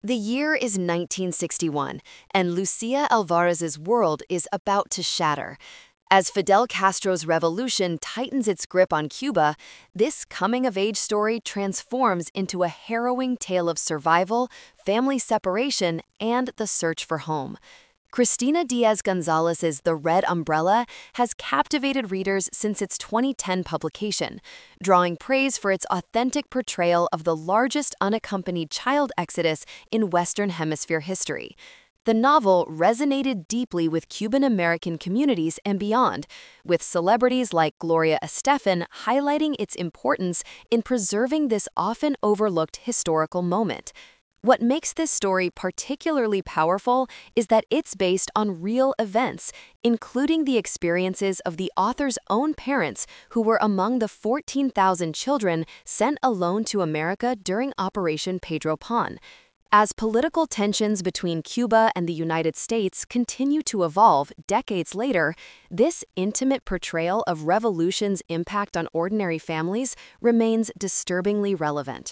The year is 1961, and Lucia Alvarez's world is about to shatter. As Fidel Castro's revolution tightens its grip on Cuba, this coming-of-age story transforms into a harrowing tale of survival, family separation, and the search for home. Cristina Diaz Gonzalez's The Red Umbrella has captivated readers since its 2010 publication, drawing praise for its authentic portrayal of the largest unaccompanied child exodus in Western Hemisphere history. The novel resonated deeply with Cuban American communities and beyond, with celebrities like Gloria Estefan highlighting its importance in preserving this often overlooked historical moment. What makes this story particularly powerful is that it's based on real events, including the experiences of the author's own parents who were among the 14,000 children sent alone to America during Operation Pedro Pan. As political tensions between Cuba and the United States continue to evolve decades later, this intimate portrayal of revolution's impact on ordinary families remains disturbingly relevant.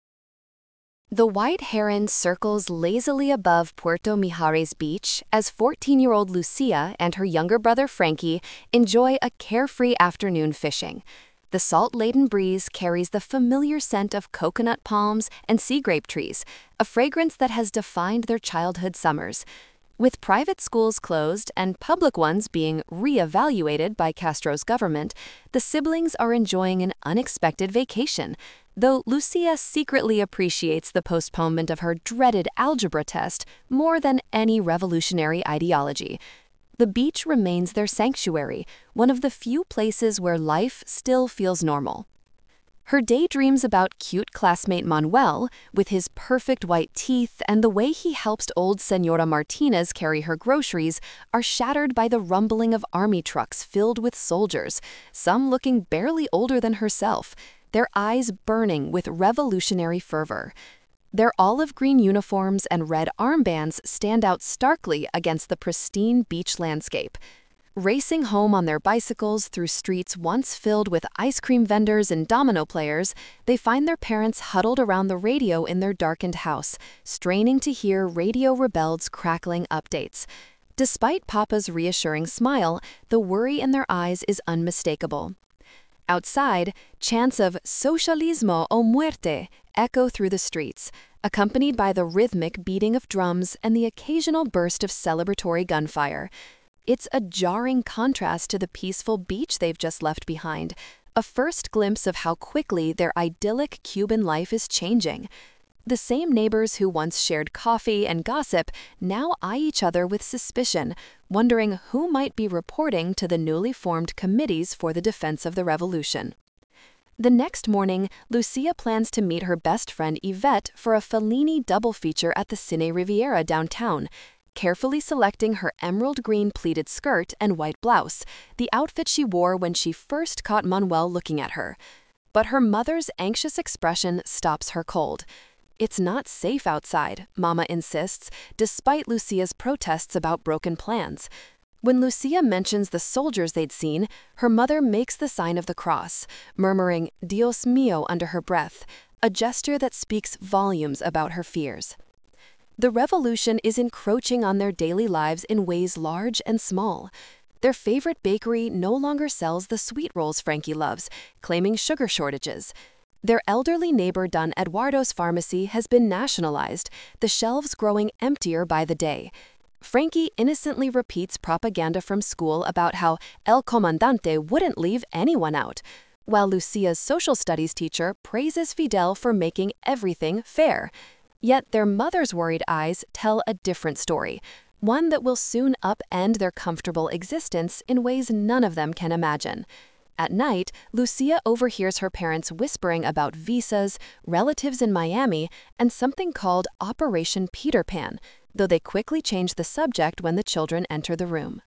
The white heron circles lazily above Puerto Mijares Beach as 14-year-old Lucia and her younger brother Frankie enjoy a carefree afternoon fishing. The salt-laden breeze carries the familiar scent of coconut palms and sea grape trees, a fragrance that has defined their childhood summers. With private schools closed and public ones being re-evaluated by Castro's government, the siblings are enjoying an unexpected vacation, though Lucia secretly appreciates the postponement of her dreaded algebra test more than any revolutionary ideology. The beach remains their sanctuary, one of the few places where life still feels normal. Her daydreams about cute classmate Manuel, with his perfect white teeth and the way he helps old Senora Martinez carry her groceries, are shattered by the rumbling of army trucks filled with soldiers, some looking barely older than herself, their eyes burning with revolutionary fervor. Their olive green uniforms and red armbands stand out starkly against the pristine beach landscape. Racing home on their bicycles through streets once filled with ice cream vendors and domino players, they find their parents huddled around the radio in their darkened house, straining to hear Radio Rebel's crackling updates. Despite Papa's reassuring smile, the worry in their eyes is unmistakable. Outside, chants of "Socialismo o muerte" echo through the streets, accompanied by the rhythmic beating of drums and the occasional burst of celebratory gunfire. It's a jarring contrast to the peaceful beach they've just left behind, a first glimpse of how quickly their idyllic Cuban life is changing. The same neighbors who once shared coffee and gossip now eye each other with suspicion, wondering who might be reporting to the newly formed committees for the defense of the revolution. The next morning, Lucia plans to meet her best friend Yvette for a Fellini double feature at the Cine Riviera downtown, carefully selecting her emerald green pleated skirt and white blouse, the outfit she wore when she first caught Manuel looking at her. But her mother's anxious expression stops her cold. It's not safe outside, Mama insists, despite Lucia's protests about broken plans. When Lucia mentions the soldiers they'd seen, her mother makes the sign of the cross, murmuring "Dios mío" under her breath, a gesture that speaks volumes about her fears. The revolution is encroaching on their daily lives in ways large and small. Their favorite bakery no longer sells the sweet rolls Frankie loves, claiming sugar shortages. Their elderly neighbor Don Eduardo's pharmacy has been nationalized, the shelves growing emptier by the day. Frankie innocently repeats propaganda from school about how El Comandante wouldn't leave anyone out, while Lucia's social studies teacher praises Fidel for making everything fair. Yet their mother's worried eyes tell a different story, one that will soon upend their comfortable existence in ways none of them can imagine. At night, Lucia overhears her parents whispering about visas, relatives in Miami, and something called Operation Peter Pan, though they quickly change the subject when the children enter the room.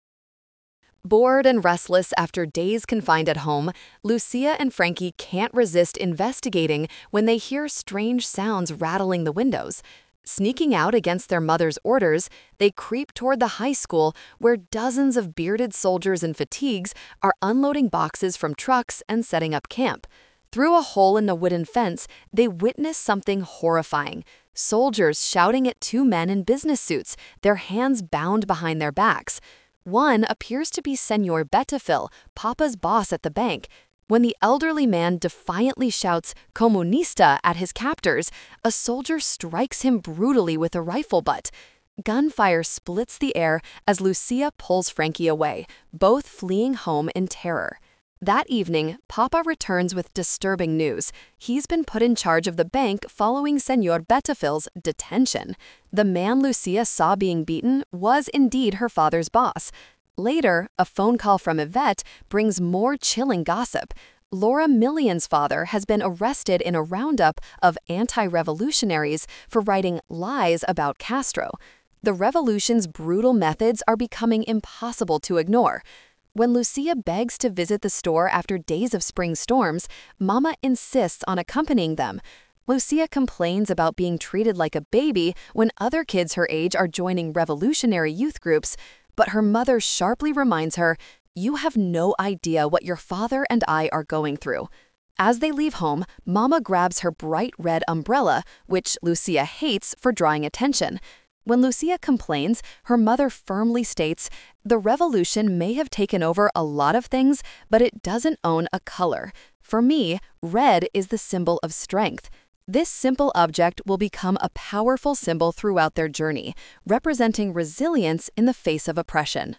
Bored and restless after days confined at home, Lucia and Frankie can't resist investigating when they hear strange sounds rattling the windows. Sneaking out against their mother's orders, they creep toward the high school where dozens of bearded soldiers in fatigues are unloading boxes from trucks and setting up camp. Through a hole in the wooden fence, they witness something horrifying. Soldiers shouting at two men in business suits, their hands bound behind their backs. One appears to be Senor Betafil, Papa's boss at the bank. When the elderly man defiantly shouts "Comunista" at his captors, a soldier strikes him brutally with a rifle butt. Gunfire splits the air as Lucia pulls Frankie away, both fleeing home in terror. That evening, Papa returns with disturbing news. He's been put in charge of the bank following Senor Betafil's detention. The man Lucia saw being beaten was indeed her father's boss. Later, a phone call from Yvette brings more chilling gossip. Laura Million's father has been arrested in a roundup of anti-revolutionaries for writing lies about Castro. The revolution's brutal methods are becoming impossible to ignore. When Lucia begs to visit the store after days of spring storms, Mama insists on accompanying them. Lucia complains about being treated like a baby when other kids her age are joining revolutionary youth groups, but her mother sharply reminds her, "You have no idea what your father and I are going through." As they leave home, Mama grabs her bright red umbrella, which Lucia hates for drawing attention. When Lucia complains, her mother firmly states, "The revolution may have taken over a lot of things, but it doesn't own a color. For me, red is the symbol of strength." This simple object will become a powerful symbol throughout their journey, representing resilience in the face of oppression.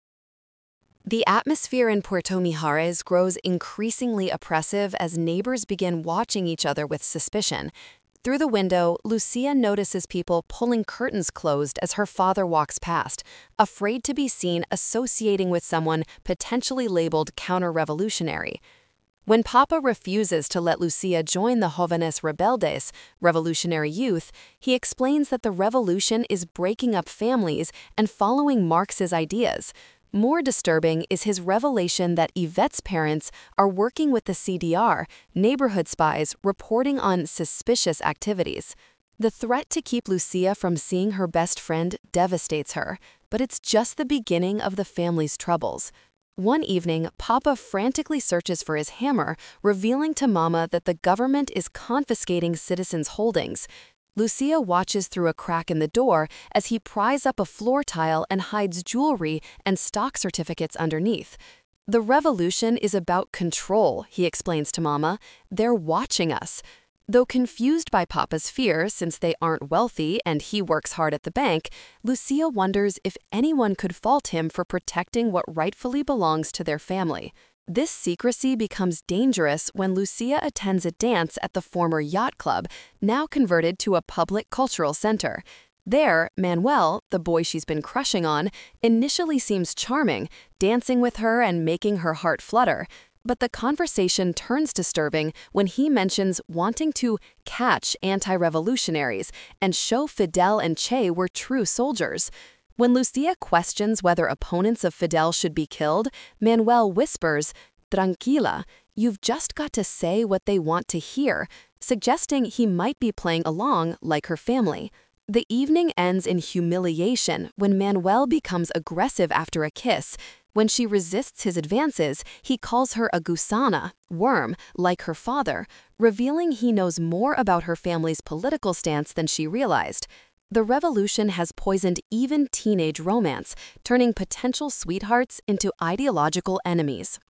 The atmosphere in Puerto Mijares grows increasingly oppressive as neighbors begin watching each other with suspicion. Through the window, Lucia notices people pulling curtains closed as her father walks past, afraid to be seen associating with someone potentially labeled counter-revolutionary. When Papa refuses to let Lucia join the Jóvenes Rebeldes, revolutionary youth, he explains that the revolution is breaking up families and following Marx's ideas. More disturbing is his revelation that Yvette's parents are working with the CDR, neighborhood spies reporting on suspicious activities. The threat to keep Lucia from seeing her best friend devastates her, but it's just the beginning of the family's troubles. One evening, Papa frantically searches for his hammer, revealing to Mama that the government is confiscating citizens' holdings. Lucia watches through a crack in the door as he pries up a floor tile and hides jewelry and stock certificates underneath. "The revolution is about control," he explains to Mama. "They're watching us." Though confused by Papa's fear since they aren't wealthy and he works hard at the bank, Lucia wonders if anyone could fault him for protecting what rightfully belongs to their family. This secrecy becomes dangerous when Lucia attends a dance at the former yacht club, now converted to a public cultural center. There, Manuel, the boy she's been crushing on, initially seems charming, dancing with her and making her heart flutter. But the conversation turns disturbing when he mentions wanting to catch anti-revolutionaries and show Fidel and Che were true soldiers. When Lucia questions whether opponents of Fidel should be killed, Manuel whispers, "Tranquila, you've just got to say what they want to hear," suggesting he might be playing along like her family. The evening ends in humiliation when Manuel becomes aggressive after a kiss. When she resists his advances, he calls her a gusana, worm, like her father, revealing he knows more about her family's political stance than she realized. The revolution has poisoned even teenage romance, turning potential sweethearts into ideological enemies.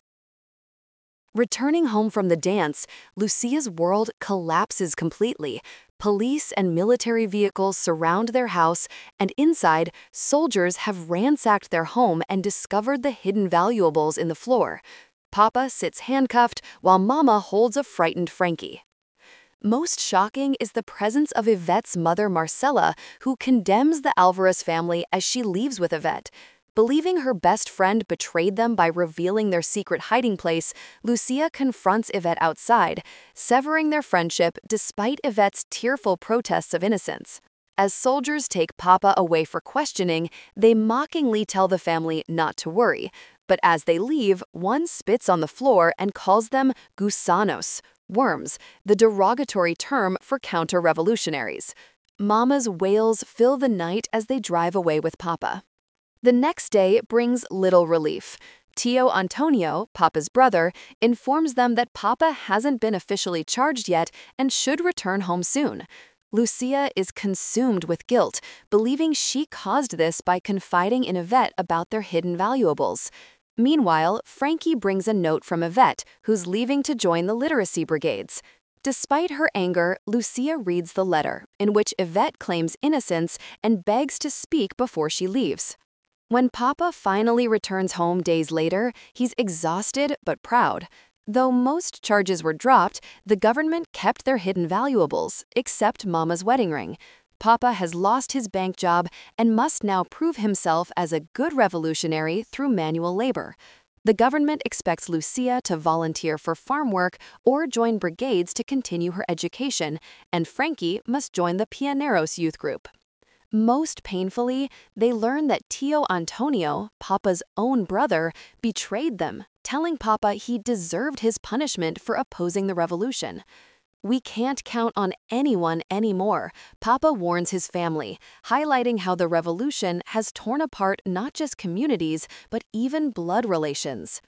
Returning home from the dance, Lucia's world collapses completely. Police and military vehicles surround their house, and inside, soldiers have ransacked their home and discovered the hidden valuables in the floor. Papa sits handcuffed while Mama holds a frightened Frankie. Most shocking is the presence of Yvette's mother Marcela, who condemns the Alvarez family as she leaves with Yvette. Believing her best friend betrayed them by revealing their secret hiding place, Lucia confronts Yvette outside, severing their friendship despite Yvette's tearful protests of innocence. As soldiers take Papa away for questioning, they mockingly tell the family not to worry. But as they leave, one spits on the floor and calls them gusanos, worms, the derogatory term for counter-revolutionaries. Mama's wails fill the night as they drive away with Papa. The next day brings little relief. Tio Antonio, Papa's brother, informs them that Papa hasn't been officially charged yet and should return home soon. Lucia is consumed with guilt, believing she caused this by confiding in Yvette about their hidden valuables. Meanwhile, Frankie brings a note from Yvette, who's leaving to join the literacy brigades. Despite her anger, Lucia reads the letter, in which Yvette claims innocence and begs to speak before she leaves. When Papa finally returns home days later, he's exhausted but proud. Though most charges were dropped, the government kept their hidden valuables, except Mama's wedding ring. Papa has lost his bank job and must now prove himself as a good revolutionary through manual labor. The government expects Lucia to volunteer for farm work or join brigades to continue her education, and Frankie must join the Pioneros youth group. Most painfully, they learn that Tio Antonio, Papa's own brother, betrayed them, telling Papa he deserved his punishment for opposing the revolution. "We can't count on anyone anymore," Papa warns his family, highlighting how the revolution has torn apart not just communities, but even blood relations.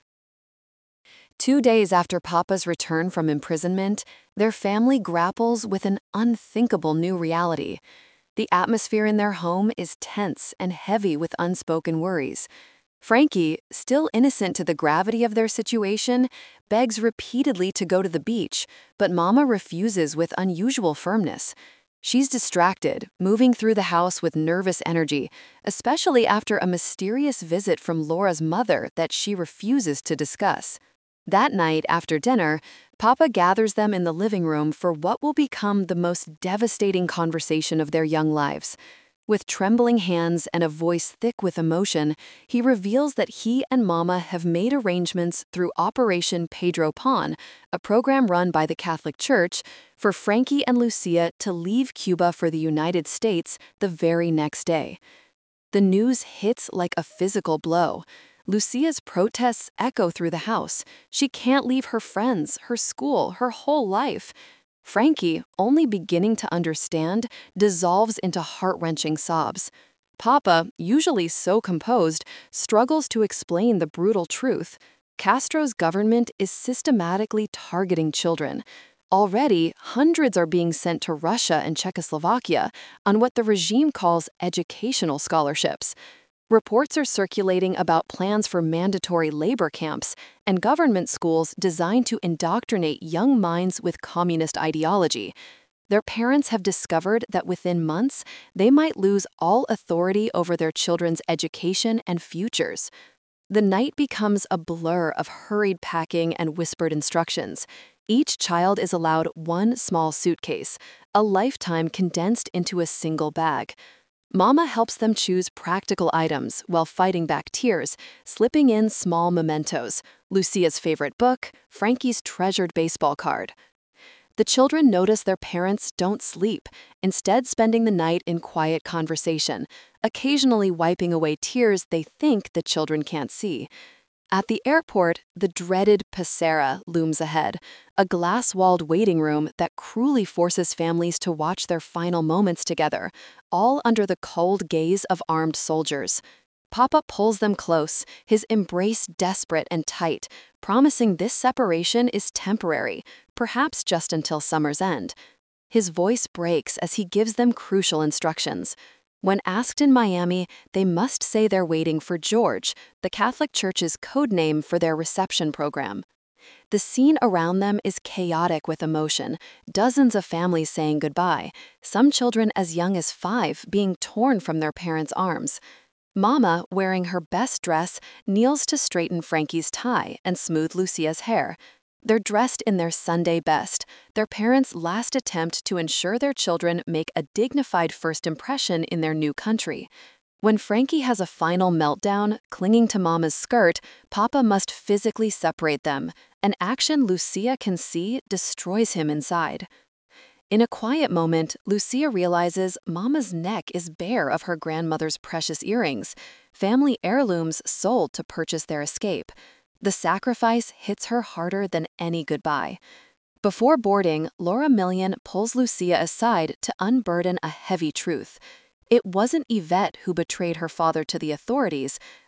2 days after Papa's return from imprisonment, their family grapples with an unthinkable new reality. The atmosphere in their home is tense and heavy with unspoken worries. Frankie, still innocent to the gravity of their situation, begs repeatedly to go to the beach, but Mama refuses with unusual firmness. She's distracted, moving through the house with nervous energy, especially after a mysterious visit from Laura's mother that she refuses to discuss. That night, after dinner, Papa gathers them in the living room for what will become the most devastating conversation of their young lives. With trembling hands and a voice thick with emotion, he reveals that he and Mama have made arrangements through Operation Pedro Pan, a program run by the Catholic Church, for Frankie and Lucia to leave Cuba for the United States the very next day. The news hits like a physical blow. Lucia's protests echo through the house. She can't leave her friends, her school, her whole life. Frankie, only beginning to understand, dissolves into heart-wrenching sobs. Papa, usually so composed, struggles to explain the brutal truth. Castro's government is systematically targeting children. Already, hundreds are being sent to Russia and Czechoslovakia on what the regime calls educational scholarships. Reports are circulating about plans for mandatory labor camps and government schools designed to indoctrinate young minds with communist ideology. Their parents have discovered that within months, they might lose all authority over their children's education and futures. The night becomes a blur of hurried packing and whispered instructions. Each child is allowed one small suitcase, a lifetime condensed into a single bag. Mama helps them choose practical items while fighting back tears, slipping in small mementos, Lucia's favorite book, Frankie's treasured baseball card. The children notice their parents don't sleep, instead spending the night in quiet conversation, occasionally wiping away tears they think the children can't see. At the airport, the dreaded Pecera looms ahead, a glass-walled waiting room that cruelly forces families to watch their final moments together, all under the cold gaze of armed soldiers. Papa pulls them close, his embrace desperate and tight, promising this separation is temporary, perhaps just until summer's end. His voice breaks as he gives them crucial instructions. When asked in Miami, they must say they're waiting for George, the Catholic Church's code name for their reception program. The scene around them is chaotic with emotion, dozens of families saying goodbye, some children as young as 5 being torn from their parents' arms. Mama, wearing her best dress, kneels to straighten Frankie's tie and smooth Lucia's hair. They're dressed in their Sunday best, their parents' last attempt to ensure their children make a dignified first impression in their new country. When Frankie has a final meltdown, clinging to Mama's skirt, Papa must physically separate them, an action Lucia can see destroys him inside. In a quiet moment, Lucia realizes Mama's neck is bare of her grandmother's precious earrings, family heirlooms sold to purchase their escape. The sacrifice hits her harder than any goodbye. Before boarding, Laura Millian pulls Lucia aside to unburden a heavy truth. It wasn't Yvette who betrayed her father to the authorities,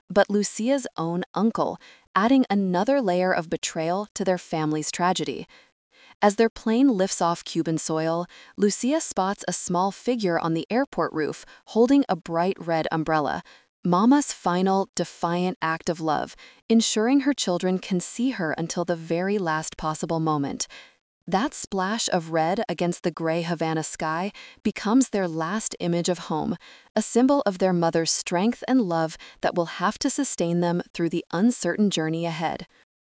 but Lucia's own uncle, adding another layer of betrayal to their family's tragedy. As their plane lifts off Cuban soil, Lucia spots a small figure on the airport roof holding a bright red umbrella. Mama's final, defiant act of love, ensuring her children can see her until the very last possible moment. That splash of red against the gray Havana sky becomes their last image of home, a symbol of their mother's strength and love that will have to sustain them through the uncertain journey ahead.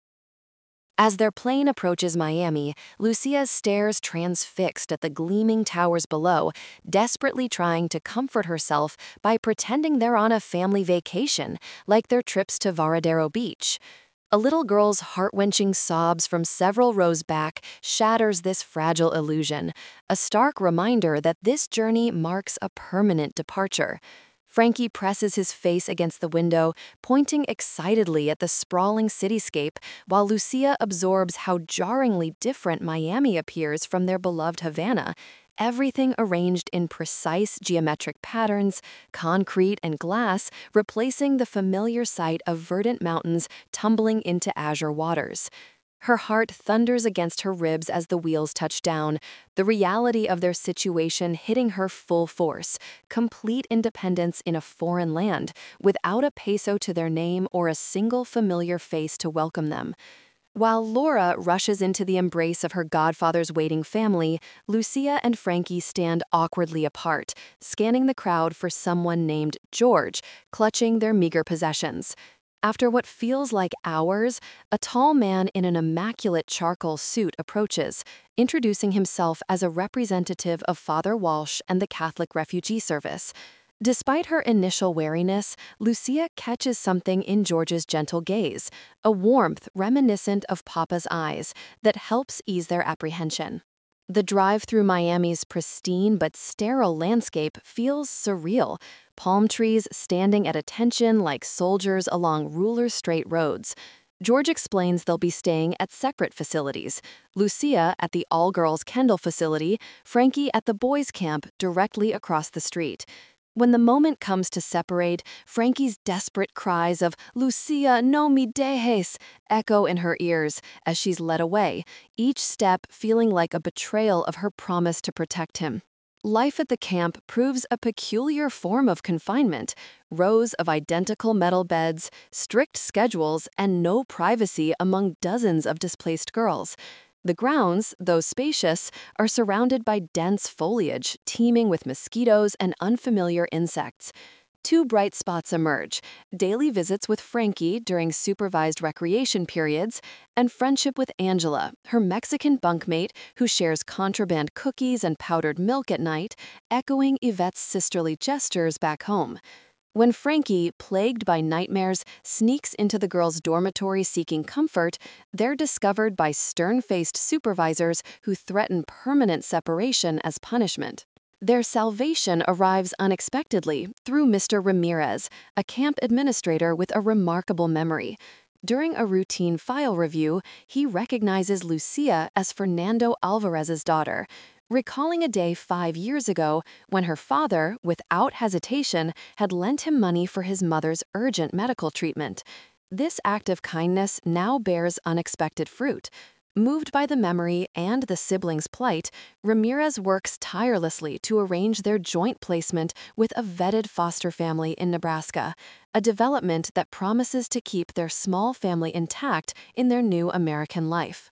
As their plane approaches Miami, Lucia stares transfixed at the gleaming towers below, desperately trying to comfort herself by pretending they're on a family vacation, like their trips to Varadero Beach. A little girl's heart-wrenching sobs from several rows back shatters this fragile illusion, a stark reminder that this journey marks a permanent departure. Frankie presses his face against the window, pointing excitedly at the sprawling cityscape, while Lucia absorbs how jarringly different Miami appears from their beloved Havana, everything arranged in precise geometric patterns, concrete and glass replacing the familiar sight of verdant mountains tumbling into azure waters. Her heart thunders against her ribs as the wheels touch down, the reality of their situation hitting her full force, complete independence in a foreign land, without a peso to their name or a single familiar face to welcome them. While Laura rushes into the embrace of her godfather's waiting family, Lucia and Frankie stand awkwardly apart, scanning the crowd for someone named George, clutching their meager possessions. After what feels like hours, a tall man in an immaculate charcoal suit approaches, introducing himself as a representative of Father Walsh and the Catholic Refugee Service. Despite her initial wariness, Lucia catches something in George's gentle gaze, a warmth reminiscent of Papa's eyes that helps ease their apprehension. The drive through Miami's pristine but sterile landscape feels surreal, palm trees standing at attention like soldiers along ruler-straight roads. George explains they'll be staying at separate facilities, Lucia at the all-girls Kendall facility, Frankie at the boys' camp directly across the street. When the moment comes to separate, Frankie's desperate cries of "Lucia, no me dejes" echo in her ears as she's led away, each step feeling like a betrayal of her promise to protect him. Life at the camp proves a peculiar form of confinement, rows of identical metal beds, strict schedules, and no privacy among dozens of displaced girls. The grounds, though spacious, are surrounded by dense foliage, teeming with mosquitoes and unfamiliar insects. Two bright spots emerge: daily visits with Frankie during supervised recreation periods, and friendship with Angela, her Mexican bunkmate who shares contraband cookies and powdered milk at night, echoing Yvette's sisterly gestures back home. When Frankie, plagued by nightmares, sneaks into the girls' dormitory seeking comfort, they're discovered by stern-faced supervisors who threaten permanent separation as punishment. Their salvation arrives unexpectedly through Mr. Ramirez, a camp administrator with a remarkable memory. During a routine file review, he recognizes Lucia as Fernando Alvarez's daughter, recalling a day 5 years ago when her father, without hesitation, had lent him money for his mother's urgent medical treatment. This act of kindness now bears unexpected fruit. Moved by the memory and the siblings' plight, Ramirez works tirelessly to arrange their joint placement with a vetted foster family in Nebraska, a development that promises to keep their small family intact in their new American life.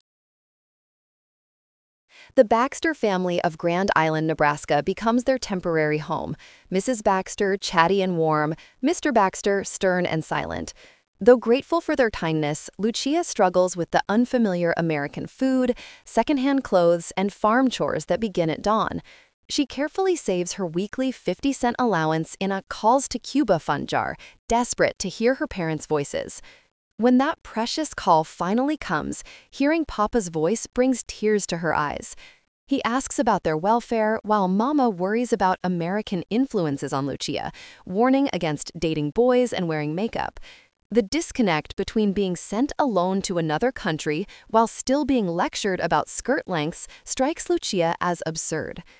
The Baxter family of Grand Island, Nebraska becomes their temporary home. Mrs. Baxter, chatty and warm, Mr. Baxter, stern and silent. Though grateful for their kindness, Lucia struggles with the unfamiliar American food, secondhand clothes, and farm chores that begin at dawn. She carefully saves her weekly 50-cent allowance in a Calls to Cuba fund jar, desperate to hear her parents' voices. When that precious call finally comes, hearing Papa's voice brings tears to her eyes. He asks about their welfare, while Mama worries about American influences on Lucia, warning against dating boys and wearing makeup. The disconnect between being sent alone to another country while still being lectured about skirt lengths strikes Lucia as absurd.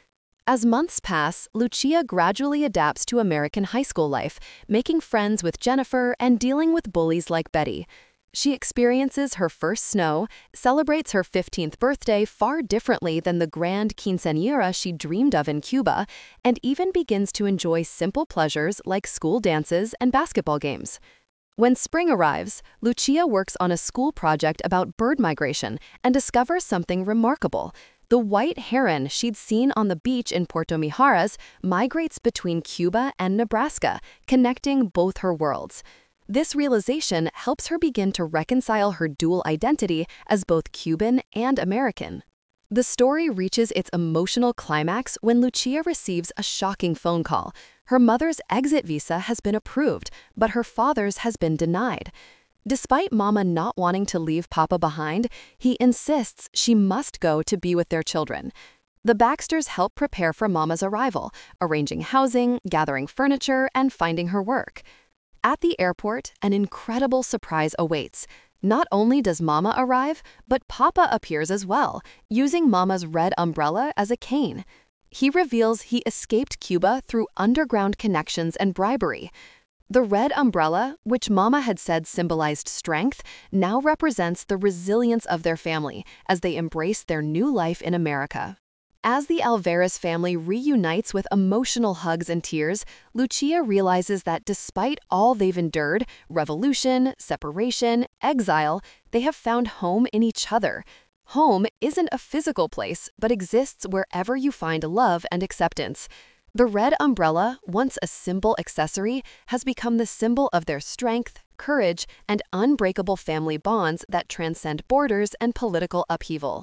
As months pass, Lucia gradually adapts to American high school life, making friends with Jennifer and dealing with bullies like Betty. She experiences her first snow, celebrates her 15th birthday far differently than the grand quinceañera she dreamed of in Cuba, and even begins to enjoy simple pleasures like school dances and basketball games. When spring arrives, Lucia works on a school project about bird migration and discovers something remarkable. The white heron she'd seen on the beach in Puerto Mijares migrates between Cuba and Nebraska, connecting both her worlds. This realization helps her begin to reconcile her dual identity as both Cuban and American. The story reaches its emotional climax when Lucia receives a shocking phone call. Her mother's exit visa has been approved, but her father's has been denied. Despite Mama not wanting to leave Papa behind, he insists she must go to be with their children. The Baxters help prepare for Mama's arrival, arranging housing, gathering furniture, and finding her work. At the airport, an incredible surprise awaits. Not only does Mama arrive, but Papa appears as well, using Mama's red umbrella as a cane. He reveals he escaped Cuba through underground connections and bribery. The red umbrella, which Mama had said symbolized strength, now represents the resilience of their family as they embrace their new life in America. As the Alvarez family reunites with emotional hugs and tears, Lucia realizes that despite all they've endured, revolution, separation, exile, they have found home in each other. Home isn't a physical place, but exists wherever you find love and acceptance. The red umbrella, once a simple accessory, has become the symbol of their strength, courage, and unbreakable family bonds that transcend borders and political upheaval.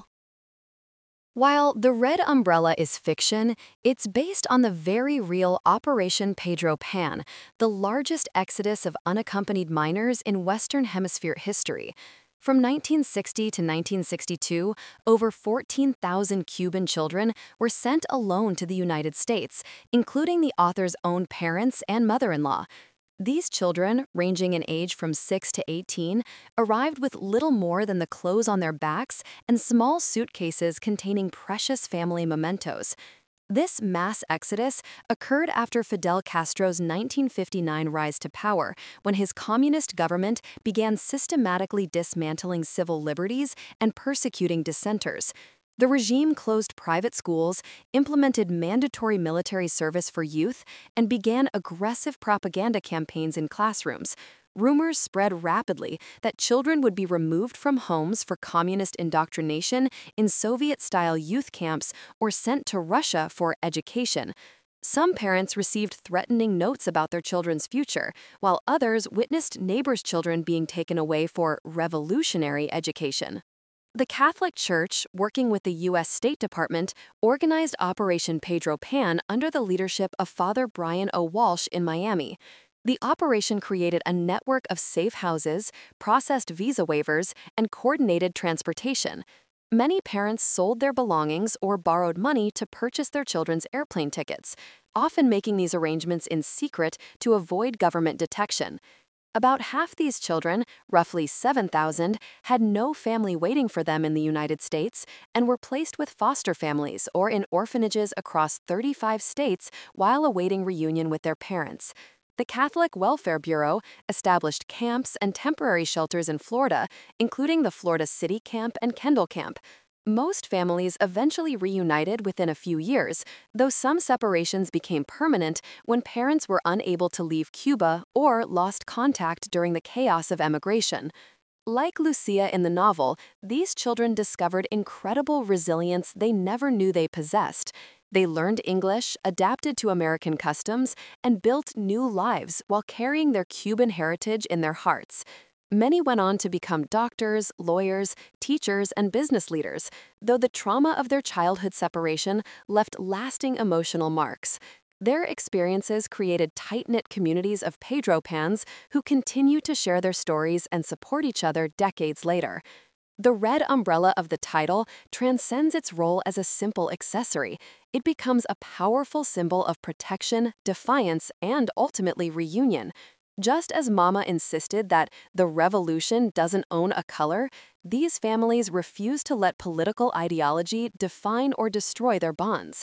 While the red umbrella is fiction, it's based on the very real Operation Pedro Pan, the largest exodus of unaccompanied minors in Western Hemisphere history. From 1960 to 1962, over 14,000 Cuban children were sent alone to the United States, including the author's own parents and mother-in-law. These children, ranging in age from 6 to 18, arrived with little more than the clothes on their backs and small suitcases containing precious family mementos. This mass exodus occurred after Fidel Castro's 1959 rise to power, when his communist government began systematically dismantling civil liberties and persecuting dissenters. The regime closed private schools, implemented mandatory military service for youth, and began aggressive propaganda campaigns in classrooms. Rumors spread rapidly that children would be removed from homes for communist indoctrination in Soviet-style youth camps or sent to Russia for education. Some parents received threatening notes about their children's future, while others witnessed neighbors' children being taken away for revolutionary education. The Catholic Church, working with the U.S. State Department, organized Operation Pedro Pan under the leadership of Father Brian O. Walsh in Miami. The operation created a network of safe houses, processed visa waivers, and coordinated transportation. Many parents sold their belongings or borrowed money to purchase their children's airplane tickets, often making these arrangements in secret to avoid government detection. About half these children, roughly 7,000, had no family waiting for them in the United States and were placed with foster families or in orphanages across 35 states while awaiting reunion with their parents. The Catholic Welfare Bureau established camps and temporary shelters in Florida, including the Florida City Camp and Kendall Camp. Most families eventually reunited within a few years, though some separations became permanent when parents were unable to leave Cuba or lost contact during the chaos of emigration. Like Lucia in the novel, these children discovered incredible resilience they never knew they possessed. They learned English, adapted to American customs, and built new lives while carrying their Cuban heritage in their hearts. Many went on to become doctors, lawyers, teachers, and business leaders, though the trauma of their childhood separation left lasting emotional marks. Their experiences created tight-knit communities of Pedro Pans who continue to share their stories and support each other decades later. The red umbrella of the title transcends its role as a simple accessory. It becomes a powerful symbol of protection, defiance, and ultimately reunion. Just as Mama insisted that the revolution doesn't own a color, these families refuse to let political ideology define or destroy their bonds.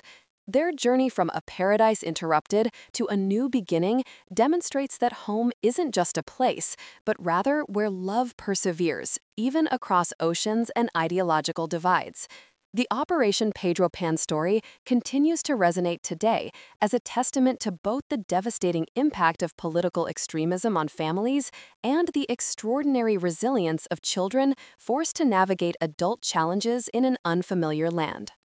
Their journey from a paradise interrupted to a new beginning demonstrates that home isn't just a place, but rather where love perseveres, even across oceans and ideological divides. The Operation Pedro Pan story continues to resonate today as a testament to both the devastating impact of political extremism on families and the extraordinary resilience of children forced to navigate adult challenges in an unfamiliar land.